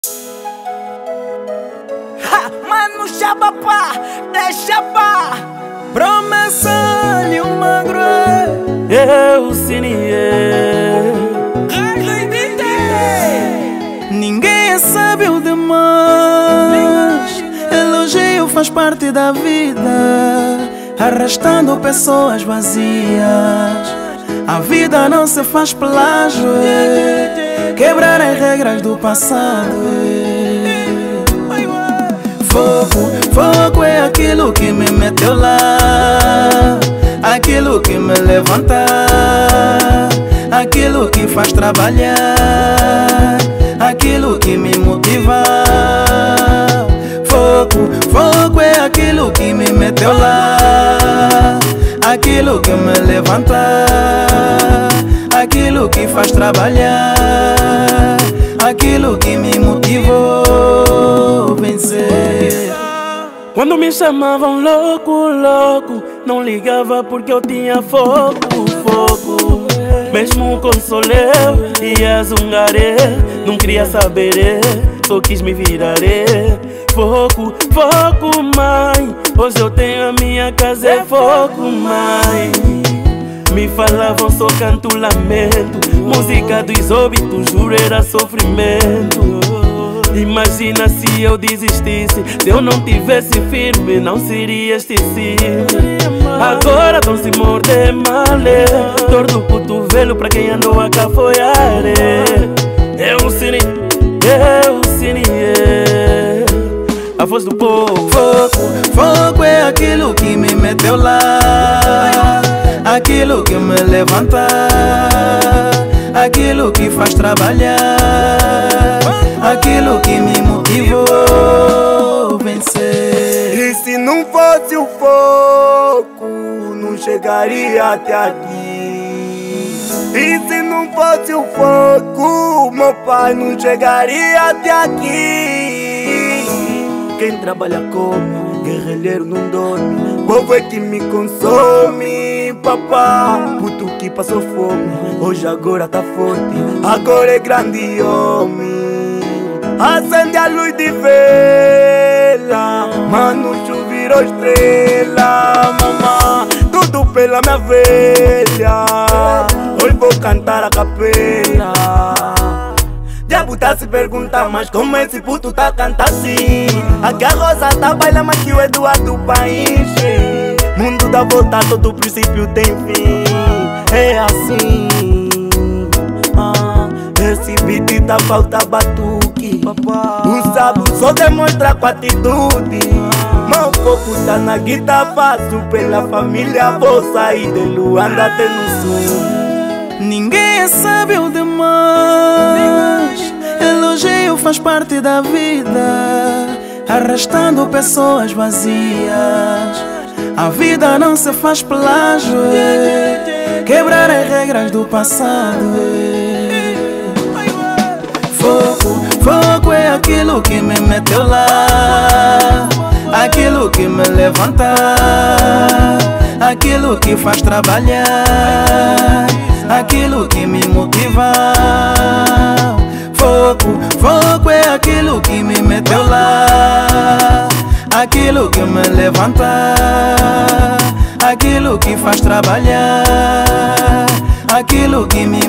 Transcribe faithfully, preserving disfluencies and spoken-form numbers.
Ha, mano, xabapá, deixa pá. Promessa-lhe uma grande, eu sinei. Ninguém é sábio demais. Elogio faz parte da vida, arrastando pessoas vazias. A vida não se faz plágio, é quebrar as regras do passado. Fogo, fogo é aquilo que me meteu lá, aquilo que me levanta, aquilo que faz trabalhar, aquilo que me motiva. Fogo, fogo é aquilo que me meteu lá, aquilo que me levanta, aquilo que faz trabalhar, aquilo que me motivou a vencer. Quando me chamavam louco, louco, não ligava porque eu tinha fogo, fogo. Mesmo com soleu e a zungaré, não queria saber, só quis me virar. Fogo, fogo, mãe, hoje eu tenho a minha casa, é fogo, mãe. Me falavam só canto lamento, música dos óbitos, juro era sofrimento. Imagina se eu desistisse, se eu não tivesse firme, não seria esquecido. Agora não se morde malé, dor do cotovelo pra quem andou a cafoiar. Eu sinei, eu sinei. A voz do povo. Fogo, fogo é aquilo que me meteu lá, aquilo que me levanta, aquilo que faz trabalhar, aquilo que me motivou a vencer. E se não fosse o fogo, não chegaria até aqui. E se não fosse o fogo, meu pai não chegaria até aqui. Quem trabalha come, guerrilheiro não dorme, povo é que me consome, papá. Puto que passou fome, hoje agora tá forte, agora é grande homem. Acende a luz de vela, mano, virou estrela, mamã. Tudo pela minha velha, hoje vou cantar a capela. Diabo tá se perguntar, mas como esse puto tá cantando assim? Aqui a Rosa tá bailando, mas que o Eduardo pra encher. Mundo dá volta, todo princípio tem fim. É assim. Ah, esse beat tá falta batuque. O sábio só demonstra com atitude. Meu foco tá na guitarra, faço pela família. Vou sair de Luanda até no sul. Ninguém é sábio demais. Elogio faz parte da vida, arrastando pessoas vazias. A vida não se faz plágio, é quebrar as regras do passado. Fogo, fogo é aquilo que me meteu lá, aquilo que me levanta, aquilo que faz trabalhar, aquilo que me motiva. Fogo, fogo é aquilo que me meteu lá, aquilo que me levanta, aquilo que faz trabalhar, aquilo que me